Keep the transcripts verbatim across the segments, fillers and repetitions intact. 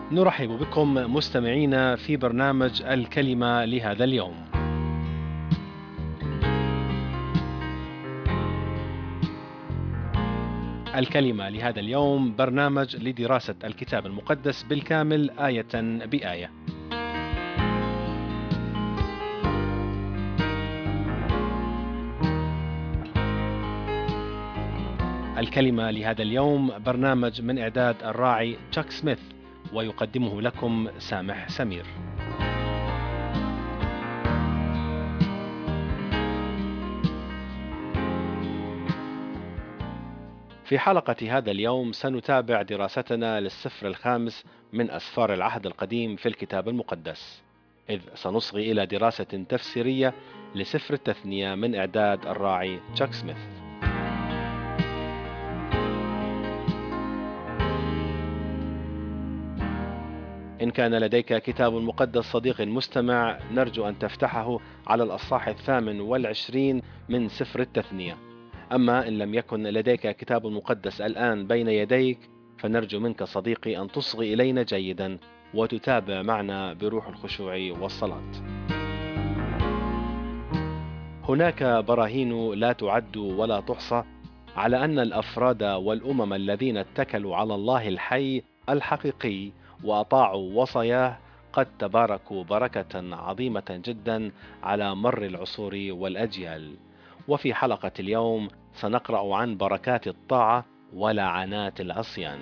نرحب بكم مستمعينا في برنامج الكلمة لهذا اليوم. الكلمة لهذا اليوم برنامج لدراسة الكتاب المقدس بالكامل آية بآية. الكلمة لهذا اليوم برنامج من إعداد الراعي تشاك سميث، ويقدمه لكم سامح سمير. في حلقة هذا اليوم سنتابع دراستنا للسفر الخامس من أسفار العهد القديم في الكتاب المقدس، إذ سنصغي إلى دراسة تفسيرية لسفر التثنية من إعداد الراعي تشاك سميث. إن كان لديك كتاب مقدس صديقي المستمع، نرجو أن تفتحه على الأصحاح الثامن والعشرين من سفر التثنية. أما إن لم يكن لديك كتاب مقدس الآن بين يديك، فنرجو منك صديقي أن تصغي إلينا جيدا وتتابع معنا بروح الخشوع والصلاة. هناك براهين لا تعد ولا تحصى على أن الأفراد والأمم الذين اتكلوا على الله الحي الحقيقي وأطاعوا وصاياه قد تباركوا بركة عظيمة جدا على مر العصور والأجيال. وفي حلقة اليوم سنقرأ عن بركات الطاعة ولعنات العصيان.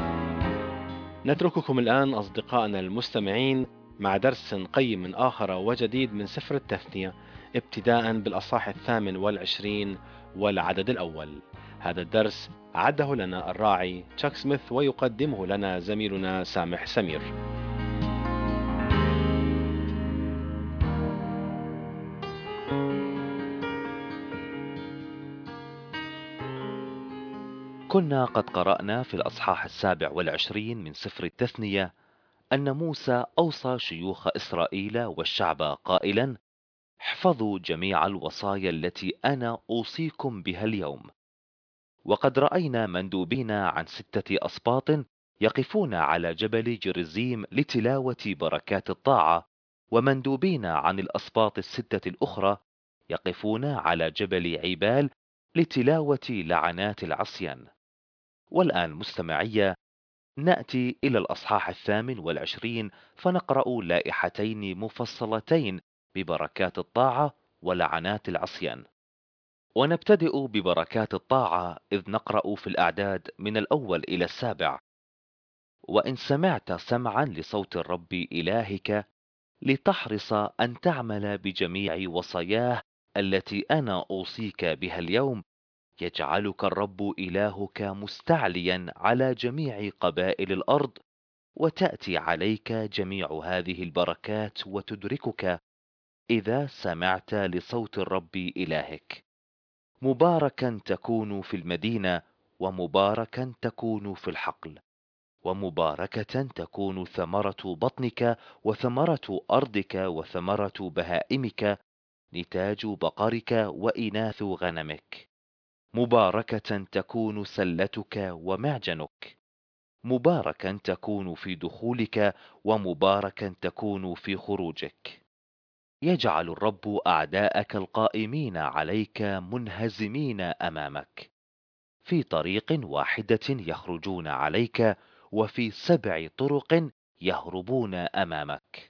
نترككم الآن أصدقائنا المستمعين مع درس قيم آخر وجديد من سفر التثنية، ابتداء بالأصحاح الثامن والعشرين والعدد الأول. هذا الدرس عده لنا الراعي تشاك سميث، ويقدمه لنا زميلنا سامح سمير. كنا قد قرأنا في الأصحاح السابع والعشرين من سفر التثنية أن موسى أوصى شيوخ إسرائيل والشعب قائلا: احفظوا جميع الوصايا التي أنا أوصيكم بها اليوم. وقد رأينا مندوبين عن ستة أسباط يقفون على جبل جرزيم لتلاوة بركات الطاعة، ومندوبين عن الأسباط الستة الأخرى يقفون على جبل عيبال لتلاوة لعنات العصيان. والآن مستمعي، نأتي إلى الأصحاح الثامن والعشرين فنقرأ لائحتين مفصلتين ببركات الطاعة ولعنات العصيان. ونبتدئ ببركات الطاعة، إذ نقرأ في الأعداد من الأول إلى السابع: وإن سمعت سمعا لصوت الرب إلهك لتحرص أن تعمل بجميع وصاياه التي أنا أوصيك بها اليوم، يجعلك الرب إلهك مستعليا على جميع قبائل الأرض، وتأتي عليك جميع هذه البركات وتدركك إذا سمعت لصوت الرب إلهك: مباركا تكون في المدينة، ومباركا تكون في الحقل، ومباركة تكون ثمرة بطنك وثمرة أرضك وثمرة بهائمك، نتاج بقرك وإناث غنمك. مباركة تكون سلتك ومعجنك، مباركا تكون في دخولك، ومباركا تكون في خروجك. يجعل الرب أعداءك القائمين عليك منهزمين أمامك، في طريق واحدة يخرجون عليك، وفي سبع طرق يهربون أمامك.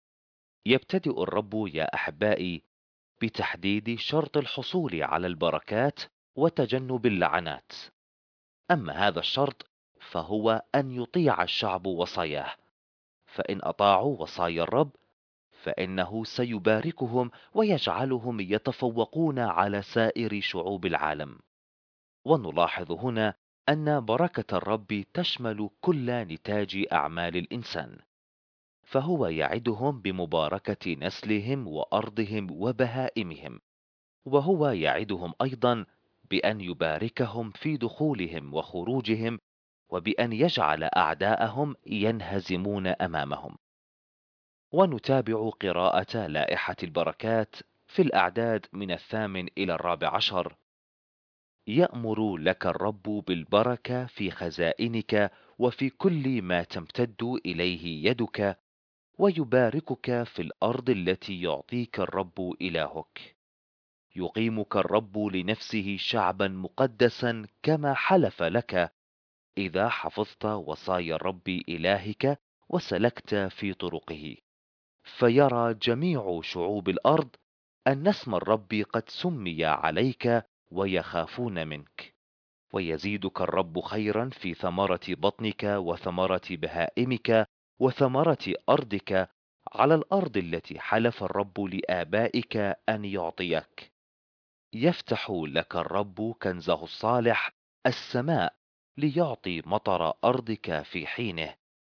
يبتدئ الرب يا أحبائي بتحديد شرط الحصول على البركات وتجنب اللعنات. أما هذا الشرط فهو أن يطيع الشعب وصاياه، فإن أطاعوا وصايا الرب فإنه سيباركهم ويجعلهم يتفوقون على سائر شعوب العالم. ونلاحظ هنا أن بركة الرب تشمل كل نتاج أعمال الإنسان، فهو يعدهم بمباركة نسلهم وأرضهم وبهائمهم، وهو يعدهم أيضا بأن يباركهم في دخولهم وخروجهم، وبأن يجعل أعداءهم ينهزمون أمامهم. ونتابع قراءة لائحة البركات في الأعداد من الثامن إلى الرابع عشر: يأمر لك الرب بالبركة في خزائنك وفي كل ما تمتد إليه يدك، ويباركك في الأرض التي يعطيك الرب إلهك. يقيمك الرب لنفسه شعبا مقدسا كما حلف لك، إذا حفظت وصايا الرب إلهك وسلكت في طرقه. فيرى جميع شعوب الأرض أن اسم الرب قد سمي عليك، ويخافون منك. ويزيدك الرب خيرا في ثمرة بطنك وثمرة بهائمك وثمرة أرضك، على الأرض التي حلف الرب لآبائك أن يعطيك. يفتح لك الرب كنزه الصالح السماء، ليعطي مطر أرضك في حينه،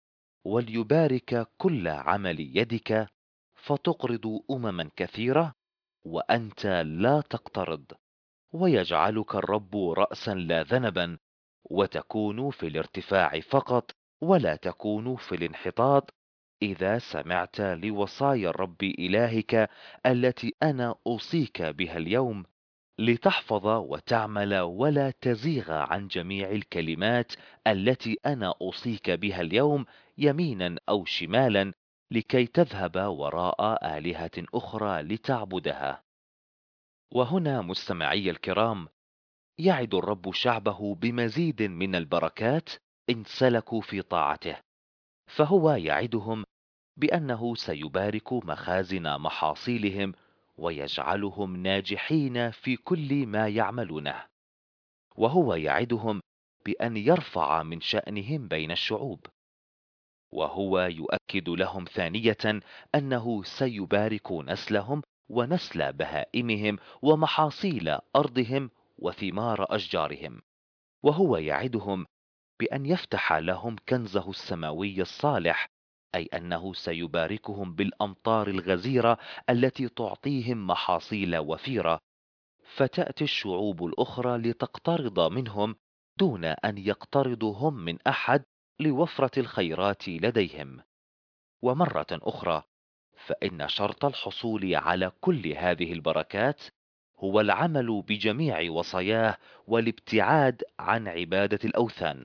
وليبارك كل عمل يدك، فتقرض أمما كثيرة وأنت لا تقترض. ويجعلك الرب رأسا لا ذنبا، وتكون في الارتفاع فقط ولا تكون في الانحطاط، إذا سمعت لوصايا الرب إلهك التي أنا أوصيك بها اليوم، لتحفظ وتعمل ولا تزيغ عن جميع الكلمات التي أنا أوصيك بها اليوم، يمينا أو شمالا، لكي تذهب وراء آلهة أخرى لتعبدها. وهنا مستمعي الكرام، يعد الرب شعبه بمزيد من البركات إن سلكوا في طاعته. فهو يعدهم بأنه سيبارك مخازن محاصيلهم، ويجعلهم ناجحين في كل ما يعملونه. وهو يعدهم بأن يرفع من شأنهم بين الشعوب. وهو يؤكد لهم ثانية أنه سيبارك نسلهم ونسل بهائمهم ومحاصيل أرضهم وثمار أشجارهم. وهو يعدهم بأن يفتح لهم كنزه السماوي الصالح، أي أنه سيباركهم بالأمطار الغزيرة التي تعطيهم محاصيل وفيرة، فتأتي الشعوب الأخرى لتقترض منهم دون أن يقترضوا هم من أحد، لوفرة الخيرات لديهم. ومرة أخرى، فإن شرط الحصول على كل هذه البركات هو العمل بجميع وصاياه، والابتعاد عن عبادة الأوثان.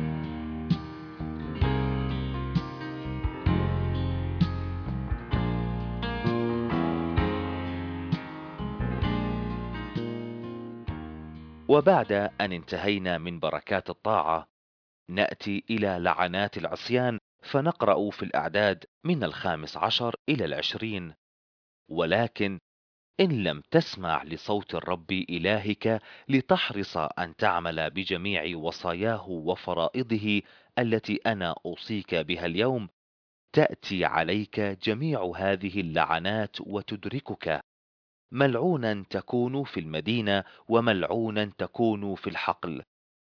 وبعد أن انتهينا من بركات الطاعة، نأتي إلى لعنات العصيان، فنقرأ في الأعداد من الخامس عشر إلى العشرين: ولكن إن لم تسمع لصوت الرب إلهك، لتحرص أن تعمل بجميع وصاياه وفرائضه التي أنا أوصيك بها اليوم، تأتي عليك جميع هذه اللعنات وتدركك: ملعونا تكون في المدينة، وملعونا تكون في الحقل،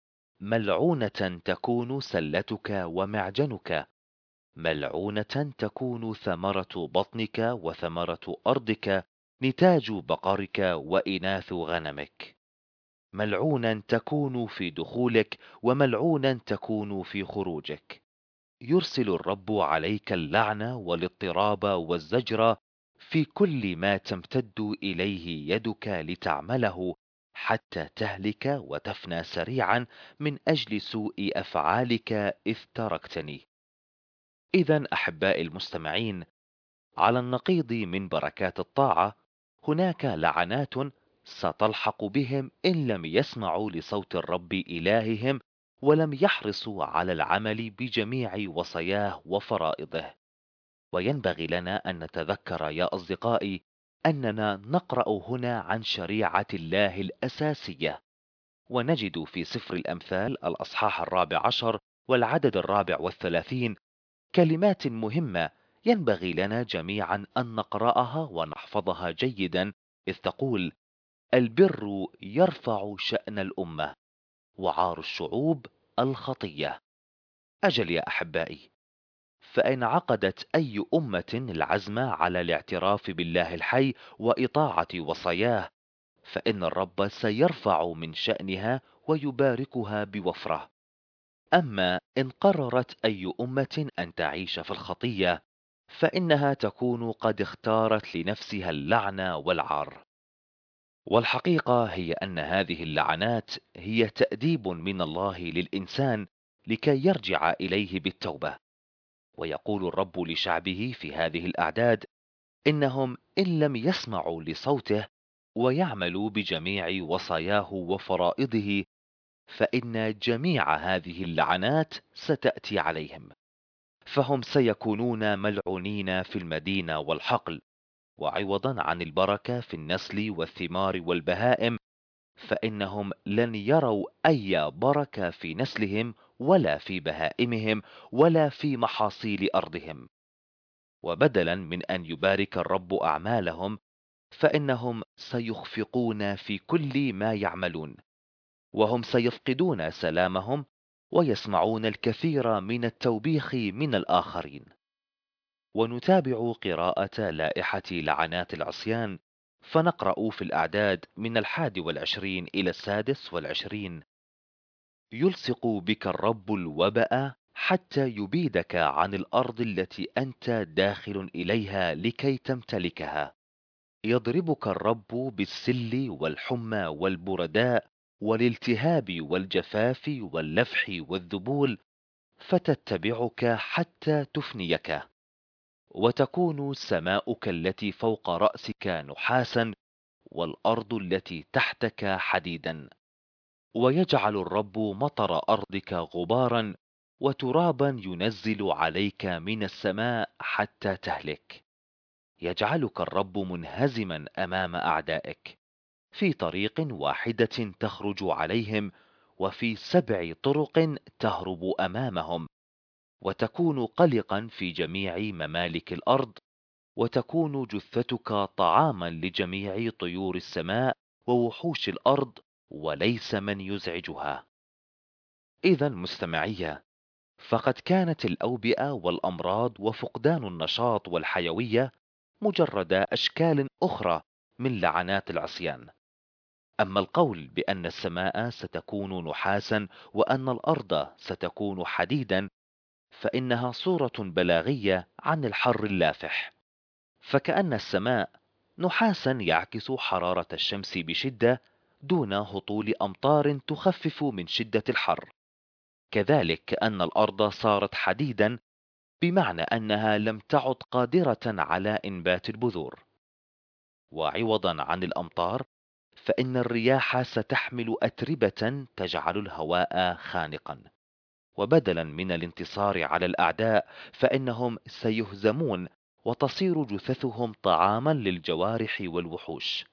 ملعونة تكون سلتك ومعجنك، ملعونة تكون ثمرة بطنك وثمرة أرضك، نتاج بقرك وإناث غنمك. ملعونا تكون في دخولك، وملعونا تكون في خروجك. يرسل الرب عليك اللعنة والاضطراب والزجر في كل ما تمتد إليه يدك لتعمله، حتى تهلك وتفنى سريعا من أجل سوء أفعالك، إذ تركتني. إذن أحبائي المستمعين، على النقيض من بركات الطاعة، هناك لعنات ستلحق بهم إن لم يسمعوا لصوت الرب إلههم، ولم يحرصوا على العمل بجميع وصاياه وفرائضه. وينبغي لنا أن نتذكر يا أصدقائي أننا نقرأ هنا عن شريعة الله الأساسية، ونجد في سفر الأمثال الأصحاح الرابع عشر والعدد الرابع والثلاثين كلمات مهمة ينبغي لنا جميعا أن نقرأها ونحفظها جيدا، إذ تقول: البر يرفع شأن الأمة، وعار الشعوب الخطية. أجل يا أحبائي، فإن عقدت أي أمة العزم على الاعتراف بالله الحي وإطاعة وصاياه، فإن الرب سيرفع من شأنها ويباركها بوفرة. أما إن قررت أي أمة أن تعيش في الخطية، فإنها تكون قد اختارت لنفسها اللعنة والعار. والحقيقة هي أن هذه اللعنات هي تأديب من الله للإنسان، لكي يرجع إليه بالتوبة. ويقول الرب لشعبه في هذه الأعداد إنهم إن لم يسمعوا لصوته ويعملوا بجميع وصاياه وفرائضه، فإن جميع هذه اللعنات ستأتي عليهم، فهم سيكونون ملعونين في المدينة والحقل، وعوضا عن البركة في النسل والثمار والبهائم، فإنهم لن يروا أي بركة في نسلهم ولا في بهائمهم ولا في محاصيل أرضهم. وبدلا من أن يبارك الرب أعمالهم، فإنهم سيخفقون في كل ما يعملون، وهم سيفقدون سلامهم ويسمعون الكثير من التوبيخ من الآخرين. ونتابع قراءة لائحة لعنات العصيان، فنقرأ في الأعداد من الحادي والعشرين إلى السادس والعشرين: يلصق بك الرب الوبأ حتى يبيدك عن الأرض التي أنت داخل إليها لكي تمتلكها. يضربك الرب بالسل والحمى والبرداء والالتهاب والجفاف واللفح والذبول، فتتبعك حتى تفنيك. وتكون سماؤك التي فوق رأسك نحاسا، والأرض التي تحتك حديدا. ويجعل الرب مطر أرضك غبارا، وترابا ينزل عليك من السماء حتى تهلك. يجعلك الرب منهزما أمام أعدائك، في طريق واحدة تخرج عليهم، وفي سبع طرق تهرب أمامهم. وتكون قلقا في جميع ممالك الأرض، وتكون جثتك طعاما لجميع طيور السماء ووحوش الأرض، وليس من يزعجها. إذا مستمعية، فقد كانت الأوبئة والأمراض وفقدان النشاط والحيوية مجرد أشكال أخرى من لعنات العصيان. أما القول بأن السماء ستكون نحاسا وأن الأرض ستكون حديدا، فإنها صورة بلاغية عن الحر اللافح، فكأن السماء نحاسا يعكس حرارة الشمس بشدة دون هطول أمطار تخفف من شدة الحر. كذلك كأن الأرض صارت حديدا، بمعنى أنها لم تعد قادرة على إنبات البذور. وعوضا عن الأمطار، فإن الرياح ستحمل أتربة تجعل الهواء خانقا. وبدلا من الانتصار على الأعداء، فإنهم سيهزمون وتصير جثثهم طعاما للجوارح والوحوش.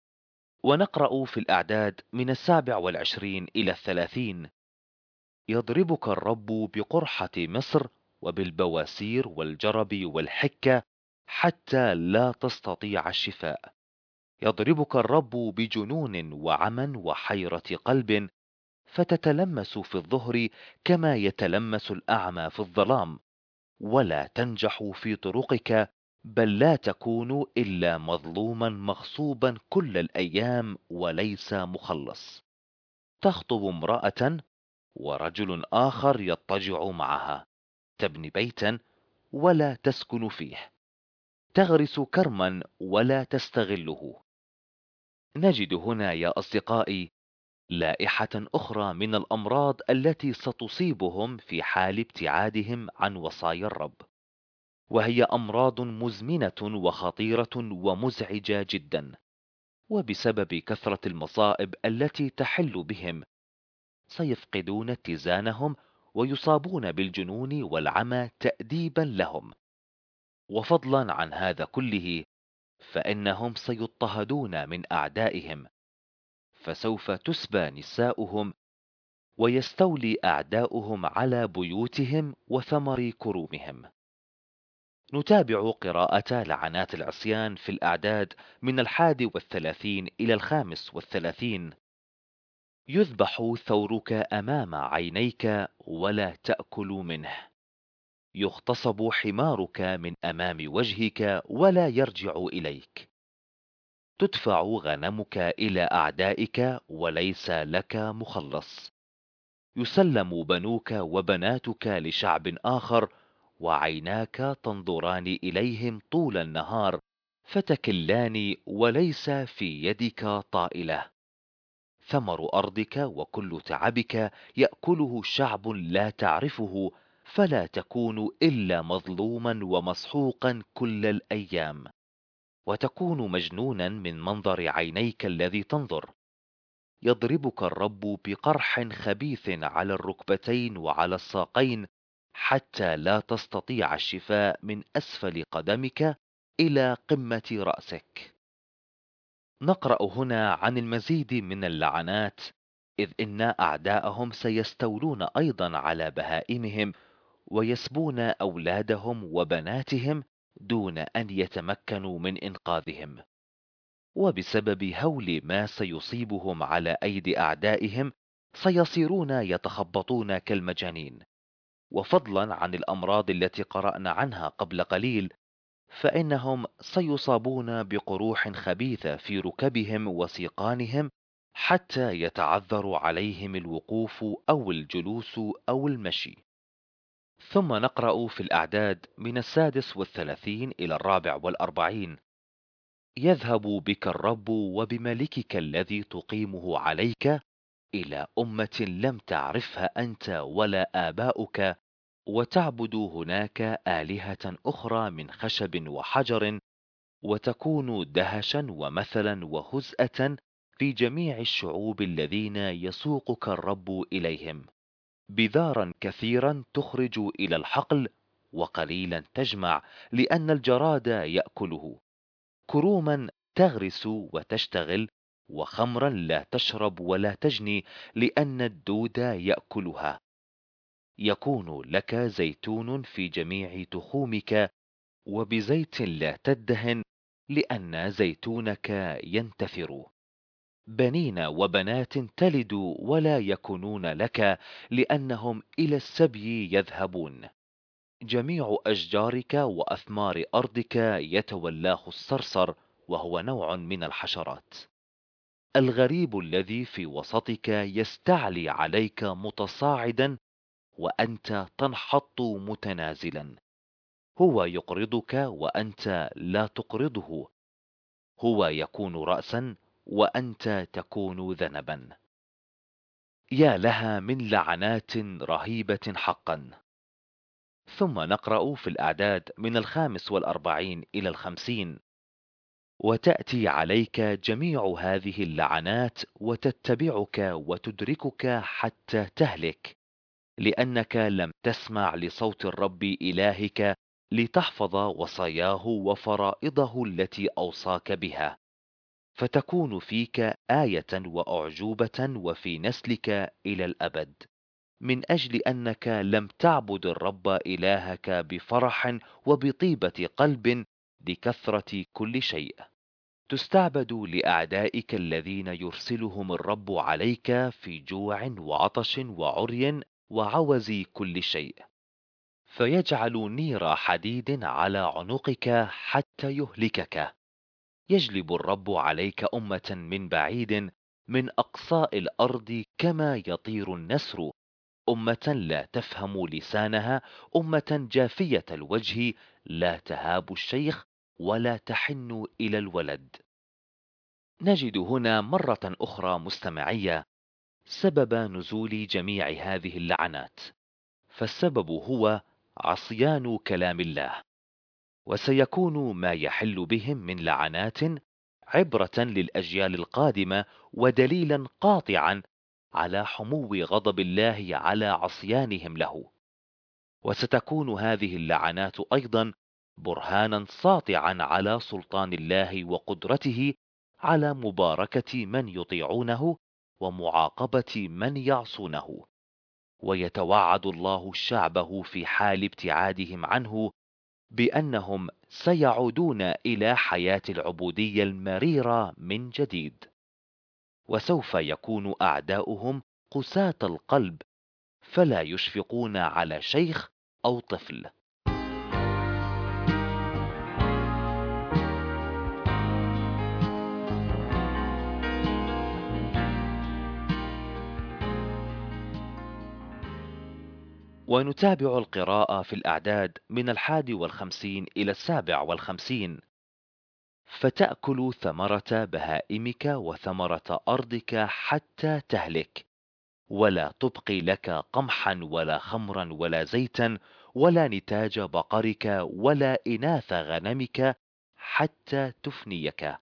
ونقرأ في الأعداد من السابع والعشرين إلى الثلاثين: يضربك الرب بقرحة مصر وبالبواسير والجرب والحكة حتى لا تستطيع الشفاء. يضربك الرب بجنون وعمى وحيرة قلب، فتتلمس في الظهر كما يتلمس الأعمى في الظلام، ولا تنجح في طرقك، بل لا تكون إلا مظلوما مغصوبا كل الأيام وليس مخلص. تخطب امرأة، ورجل آخر يضطجع معها، تبني بيتا ولا تسكن فيه، تغرس كرما ولا تستغله. نجد هنا يا أصدقائي لائحة أخرى من الأمراض التي ستصيبهم في حال ابتعادهم عن وصايا الرب، وهي أمراض مزمنة وخطيرة ومزعجة جدا. وبسبب كثرة المصائب التي تحل بهم، سيفقدون اتزانهم ويصابون بالجنون والعمى تأديبا لهم. وفضلا عن هذا كله، فإنهم سيضطهدون من أعدائهم، فسوف تسبى نساؤهم، ويستولي أعداؤهم على بيوتهم وثمر كرومهم. نتابع قراءة لعنات العصيان في الأعداد من الحادي والثلاثين إلى الخامس والثلاثين: يذبح ثورك أمام عينيك ولا تأكل منه، يغتصب حمارك من أمام وجهك ولا يرجع إليك، تدفع غنمك إلى أعدائك وليس لك مخلص، يسلم بنوك وبناتك لشعب آخر، وعيناك تنظران إليهم طول النهار، فتكلان وليس في يدك طائلة. ثمر أرضك وكل تعبك يأكله شعب لا تعرفه، فلا تكون إلا مظلوما ومسحوقا كل الأيام، وتكون مجنونا من منظر عينيك الذي تنظر. يضربك الرب بقرح خبيث على الركبتين وعلى الساقين، حتى لا تستطيع الشفاء من أسفل قدمك إلى قمة رأسك. نقرأ هنا عن المزيد من اللعنات، إذ إن أعداءهم سيستولون أيضا على بهائمهم ويسبون أولادهم وبناتهم دون أن يتمكنوا من إنقاذهم. وبسبب هول ما سيصيبهم على أيدي أعدائهم سيصيرون يتخبطون كالمجانين. وفضلا عن الأمراض التي قرأنا عنها قبل قليل، فإنهم سيصابون بقروح خبيثة في ركبهم وسيقانهم، حتى يتعذر عليهم الوقوف أو الجلوس أو المشي. ثم نقرأ في الأعداد من السادس والثلاثين إلى الرابع والأربعين: يذهب بك الرب وبملكك الذي تقيمه عليك إلى أمة لم تعرفها أنت ولا آباؤك، وتعبد هناك آلهة أخرى من خشب وحجر، وتكون دهشا ومثلا وهزءة في جميع الشعوب الذين يسوقك الرب إليهم. بذارا كثيرا تخرج إلى الحقل، وقليلا تجمع لأن الجراد يأكله. كروما تغرس وتشتغل، وخمرا لا تشرب ولا تجني لأن الدود يأكلها. يكون لك زيتون في جميع تخومك، وبزيت لا تدهن لأن زيتونك ينتثر. بنين وبنات تلد ولا يكونون لك، لأنهم إلى السبي يذهبون. جميع أشجارك وأثمار أرضك يتولاه الصرصر، وهو نوع من الحشرات. الغريب الذي في وسطك يستعلي عليك متصاعدا، وأنت تنحط متنازلا. هو يقرضك وأنت لا تقرضه، هو يكون رأسا وأنت تكون ذنبا. يا لها من لعنات رهيبة حقا. ثم نقرأ في الأعداد من الخامس والأربعين إلى الخمسين: وتأتي عليك جميع هذه اللعنات وتتبعك وتدركك حتى تهلك، لأنك لم تسمع لصوت الرب إلهك لتحفظ وصاياه وفرائضه التي أوصاك بها، فتكون فيك آية وأعجوبة وفي نسلك إلى الأبد، من أجل أنك لم تعبد الرب إلهك بفرح وبطيبة قلب لكثرة كل شيء. تستعبد لأعدائك الذين يرسلهم الرب عليك في جوع وعطش وعري وعوز كل شيء، فيجعل نير حديد على عنقك حتى يهلكك. يجلب الرب عليك أمة من بعيد، من أقصاء الأرض كما يطير النسر، أمة لا تفهم لسانها، أمة جافية الوجه لا تهاب الشيخ ولا تحن إلى الولد. نجد هنا مرة أخرى مستمعية سبب نزول جميع هذه اللعنات، فالسبب هو عصيان كلام الله. وسيكون ما يحل بهم من لعنات عبرة للأجيال القادمة، ودليلا قاطعا على حمو غضب الله على عصيانهم له. وستكون هذه اللعنات أيضا برهانا ساطعا على سلطان الله وقدرته على مباركة من يطيعونه ومعاقبة من يعصونه. ويتوعد الله شعبه في حال ابتعادهم عنه بأنهم سيعودون إلى حياة العبودية المريرة من جديد، وسوف يكون أعداؤهم قساة القلب، فلا يشفقون على شيخ أو طفل. ونتابع القراءة في الأعداد من الحادي والخمسين إلى السابع والخمسين: فتأكل ثمرة بهائمك وثمرة أرضك حتى تهلك، ولا تبقي لك قمحا ولا خمرا ولا زيتا ولا نتاج بقرك ولا إناث غنمك حتى تفنيك،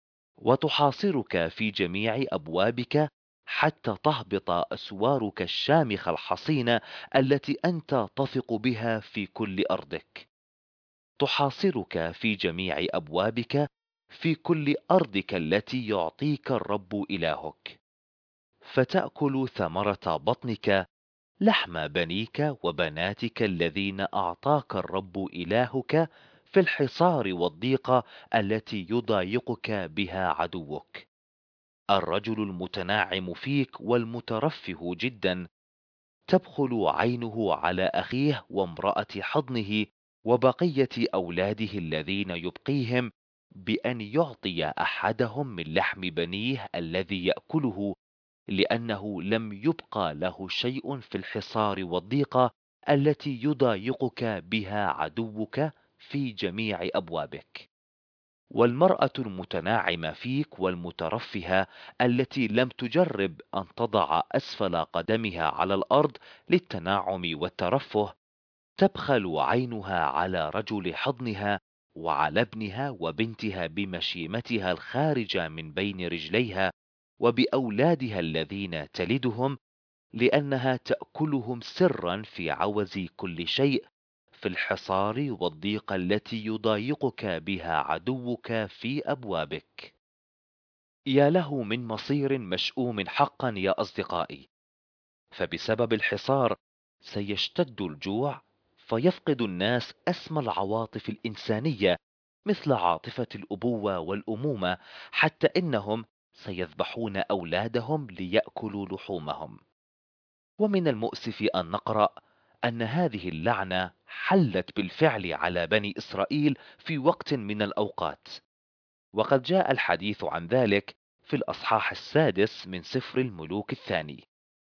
وتحاصرك في جميع أبوابك حتى تهبط أسوارك الشامخة الحصينة التي أنت تثق بها في كل أرضك. تحاصرك في جميع أبوابك في كل أرضك التي يعطيك الرب إلهك، فتأكل ثمرة بطنك، لحم بنيك وبناتك الذين أعطاك الرب إلهك في الحصار والضيقة التي يضايقك بها عدوك. الرجل المتناعم فيك والمترفه جدا، تبخل عينه على أخيه وامرأة حضنه وبقية أولاده الذين يبقيهم، بأن يعطي أحدهم من لحم بنيه الذي يأكله، لأنه لم يبقى له شيء في الحصار والضيقة التي يضايقك بها عدوك في جميع أبوابك. والمرأة المتناعمة فيك والمترفهة التي لم تجرب أن تضع أسفل قدمها على الأرض للتناعم والترفه، تبخل عينها على رجل حضنها وعلى ابنها وبنتها بمشيمتها الخارجة من بين رجليها وبأولادها الذين تلدهم، لأنها تأكلهم سرا في عوز كل شيء في الحصار والضيق التي يضايقك بها عدوك في أبوابك. يا له من مصير مشؤوم حقا يا أصدقائي، فبسبب الحصار سيشتد الجوع، فيفقد الناس أسمى العواطف الإنسانية مثل عاطفة الأبوة والأمومة، حتى إنهم سيذبحون أولادهم ليأكلوا لحومهم. ومن المؤسف أن نقرأ أن هذه اللعنة حلت بالفعل على بني إسرائيل في وقت من الأوقات، وقد جاء الحديث عن ذلك في الأصحاح السادس من سفر الملوك الثاني.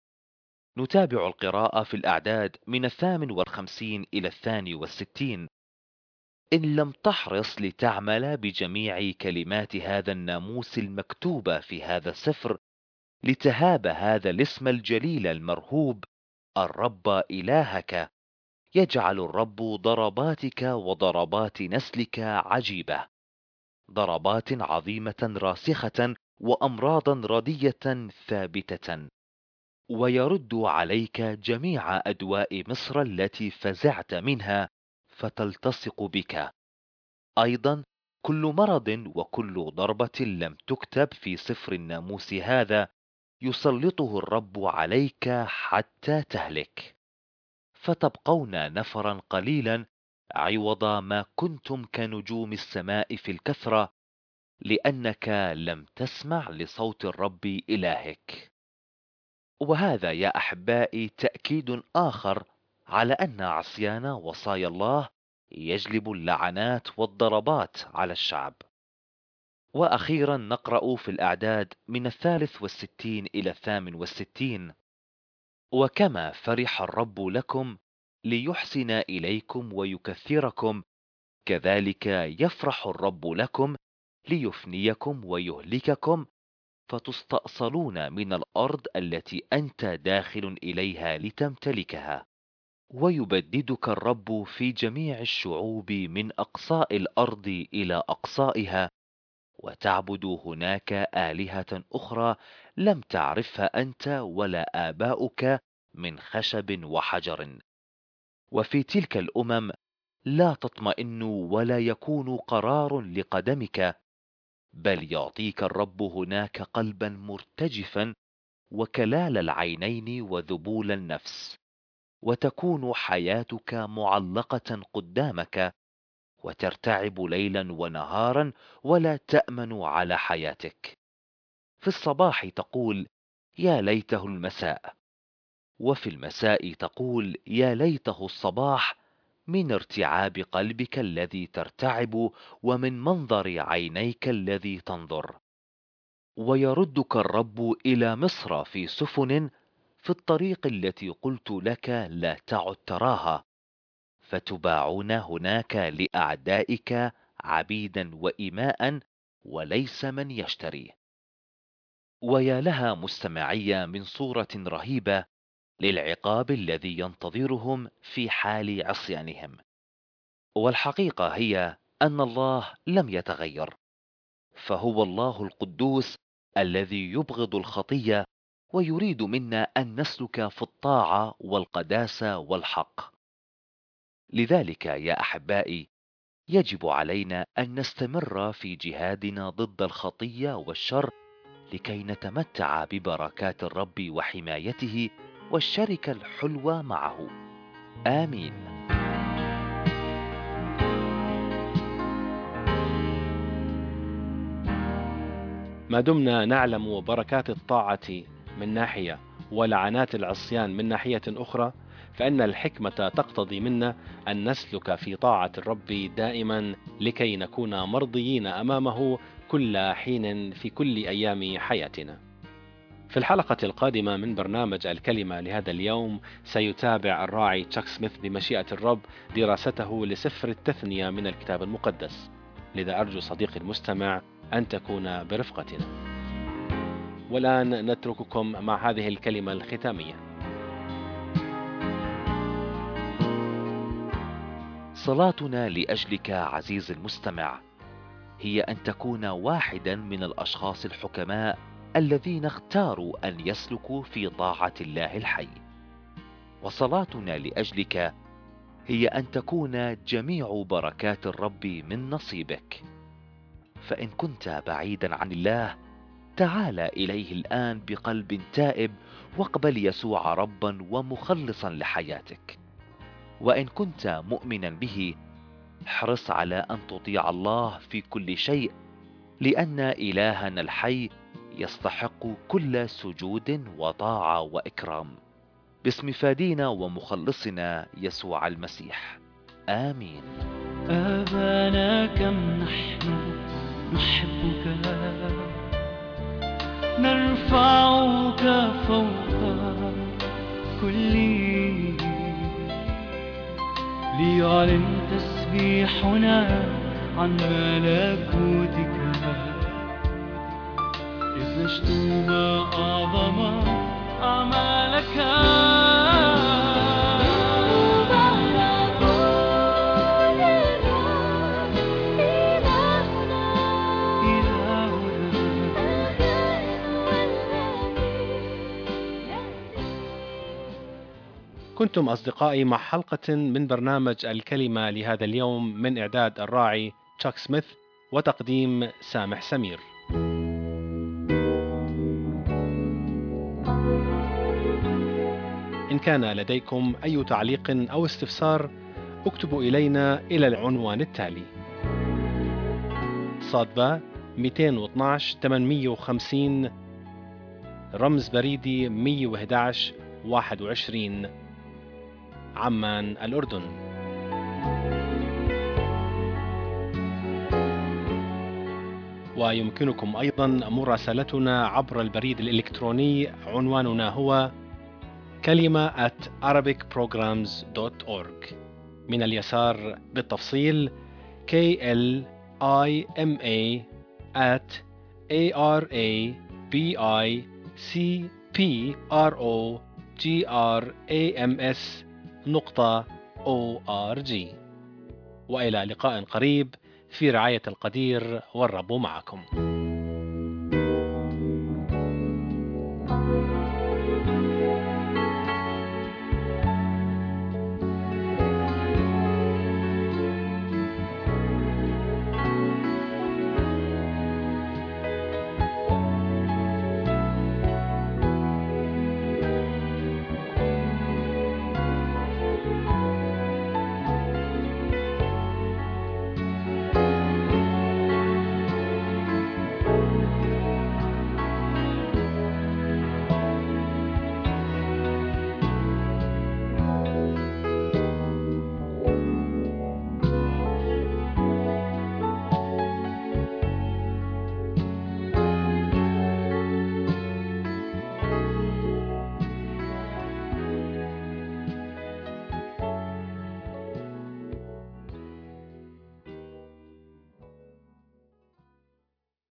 نتابع القراءة في الأعداد من الثامن والخمسين إلى الثاني والستين. إن لم تحرص لتعمل بجميع كلمات هذا الناموس المكتوبة في هذا السفر، لتهاب هذا الاسم الجليل المرهوب الرب إلهك، يجعل الرب ضرباتك وضربات نسلك عجيبة، ضربات عظيمة راسخة وأمراضا ردية ثابتة، ويرد عليك جميع أدواء مصر التي فزعت منها فتلتصق بك. أيضا كل مرض وكل ضربة لم تكتب في سفر الناموس هذا يسلطه الرب عليك حتى تهلك، فتبقون نفرا قليلا عوض ما كنتم كنجوم السماء في الكثرة، لأنك لم تسمع لصوت الرب إلهك. وهذا يا أحبائي تأكيد آخر على أن عصيان وصايا الله يجلب اللعنات والضربات على الشعب. وأخيرا نقرأ في الأعداد من الثالث والستين إلى الثامن والستين: وكما فرح الرب لكم ليحسن إليكم ويكثركم، كذلك يفرح الرب لكم ليفنيكم ويهلككم، فتستأصلون من الأرض التي أنت داخل إليها لتمتلكها. ويبددك الرب في جميع الشعوب من أقصاء الأرض إلى أقصائها، وتعبد هناك آلهة أخرى لم تعرفها أنت ولا آباؤك من خشب وحجر. وفي تلك الأمم لا تطمئن ولا يكون قرار لقدمك، بل يعطيك الرب هناك قلبا مرتجفا وكلال العينين وذبول النفس، وتكون حياتك معلقة قدامك، وترتعب ليلا ونهارا ولا تأمن على حياتك. في الصباح تقول يا ليته المساء، وفي المساء تقول يا ليته الصباح، من ارتعاب قلبك الذي ترتعب ومن منظر عينيك الذي تنظر. ويردك الرب إلى مصر في سفن في الطريق التي قلت لك لا تعد تراها، فتباعون هناك لأعدائك عبيدا وإماء وليس من يشتري. ويا لها مستمعية من صورة رهيبة للعقاب الذي ينتظرهم في حال عصيانهم. والحقيقة هي أن الله لم يتغير، فهو الله القدوس الذي يبغض الخطية ويريد منا أن نسلك في الطاعة والقداسة والحق. لذلك يا أحبائي، يجب علينا أن نستمر في جهادنا ضد الخطية والشر لكي نتمتع ببركات الرب وحمايته والشركة الحلوة معه. آمين. ما دمنا نعلم بركات الطاعة من ناحية ولعنات العصيان من ناحية أخرى، فإن الحكمة تقتضي منا أن نسلك في طاعة الرب دائما لكي نكون مرضيين أمامه كل حين في كل أيام حياتنا. في الحلقة القادمة من برنامج الكلمة لهذا اليوم سيتابع الراعي تشاك سميث بمشيئة الرب دراسته لسفر التثنية من الكتاب المقدس، لذا أرجو صديقي المستمع أن تكون برفقتنا. والآن نترككم مع هذه الكلمة الختامية. صلاتنا لأجلك عزيز المستمع هي أن تكون واحدا من الأشخاص الحكماء الذين اختاروا أن يسلكوا في طاعة الله الحي. وصلاتنا لأجلك هي أن تكون جميع بركات الرب من نصيبك. فإن كنت بعيدا عن الله، تعال إليه الآن بقلب تائب واقبل يسوع ربا ومخلصا لحياتك. وإن كنت مؤمنا به، احرص على أن تطيع الله في كل شيء، لأن إلهنا الحي يستحق كل سجود وطاعة وإكرام، باسم فادينا ومخلصنا يسوع المسيح. آمين. أبانا كم نحن نحبك، نرفعك فوق كل، ليعلن تسبيحنا عن ملكوتك، إذ نشتم أعظم أعمالك. كنتم أصدقائي مع حلقة من برنامج الكلمة لهذا اليوم من إعداد الراعي تشاك سميث وتقديم سامح سمير. إن كان لديكم أي تعليق أو استفسار، اكتبوا إلينا إلى العنوان التالي: صادبة مئتين واثناشر ثمانمئة وخمسين، رمز بريدي مئة وأحد عشر واحد وعشرين، عمان، الأردن. ويمكنكم أيضا مراسلتنا عبر البريد الإلكتروني، عنواننا هو كلمة at arabic programs dot org. من اليسار بالتفصيل K L I M A at A R A B I C P R O G R A M S نقطة أو آر جي. وإلى لقاء قريب في رعاية القدير، والرب معكم.